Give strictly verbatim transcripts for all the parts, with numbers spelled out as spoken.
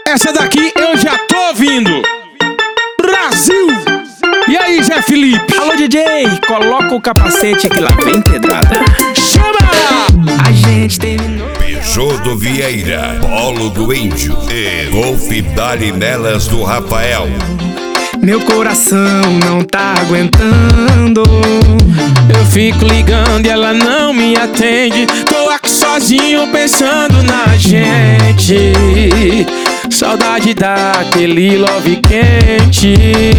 Essa daqui eu já tô ouvindo. Brasil! E aí, Zé Felipe? Alô, D J, coloca o capacete que lá vem pedrada. Chama! A gente terminou. Peixoto Vieira, Polo do Índio e Golf Dali Nelas do Rafael. Meu coração não tá aguentando. Eu fico ligando e ela não me atende. Tô aqui sozinho pensando na gente. Saudade daquele love quente.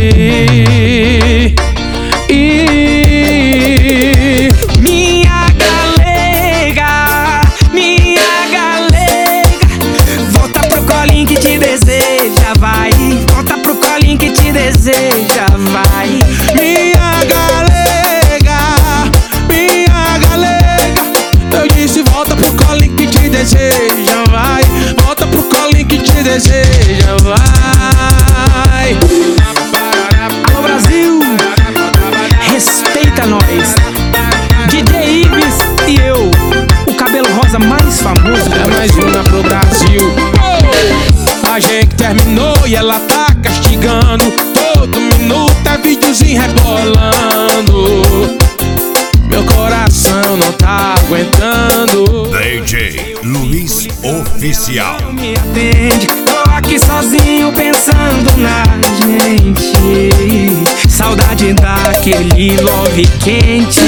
E minha galega, minha galega, volta pro colinho que te deseja, vai. Volta pro colinho que te deseja, vai. minha galega, minha galega, eu disse volta pro colinho que te deseja, vai. Volta pro colinho que te deseja, vai. Alô, Brasil, respeita nós. D J Ives e eu, o cabelo rosa mais famoso. É mais uma pro Brasil. Oh! A gente terminou e ela tá castigando. Todo minuto é videozinho rebolando. Meu coração não tá aguentando. D J Luiz Oficial. Me atende, tô aqui sozinho pensando na gente. Saudade daquele love quente.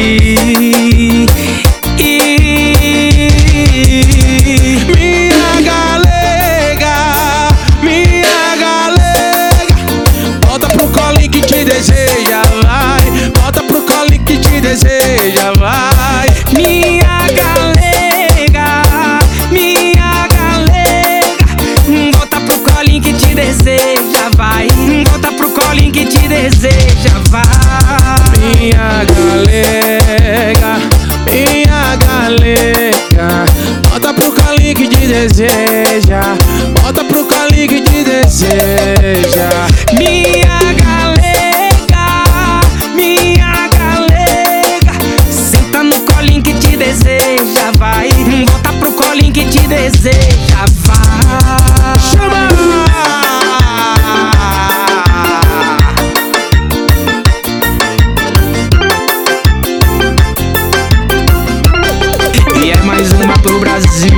E Minha galega, minha galega, volta pro colinho que te deseja, vai. Volta pro colinho que te deseja, vai. minha galega, minha galega, volta pro colinho que te deseja, vai. Volta pro colinho que te deseja, vai. Minha galega, minha galega, volta pro colinho que te deseja. Volta pro colinho que te deseja. Minha galega, minha galega, senta no colinho que te deseja, vai. Volta pro colinho que te deseja, vai. Chama! E é mais uma pro Brasil.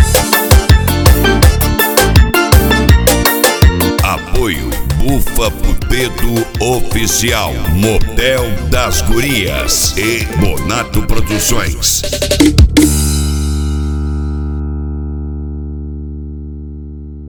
Apoio Bufa Puteto Oficial, Motel das Gurias e Bonato Produções.